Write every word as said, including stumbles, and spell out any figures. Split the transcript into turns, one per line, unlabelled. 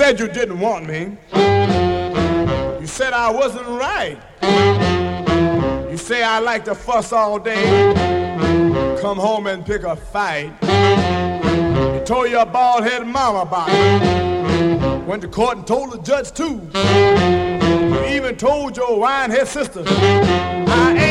said you didn't want me. You said I wasn't right. You say I like to fuss all day, come home and pick a fight. You told your bald-headed mama about it. Went to court and told the judge too. You even told your wine-head sister I ain't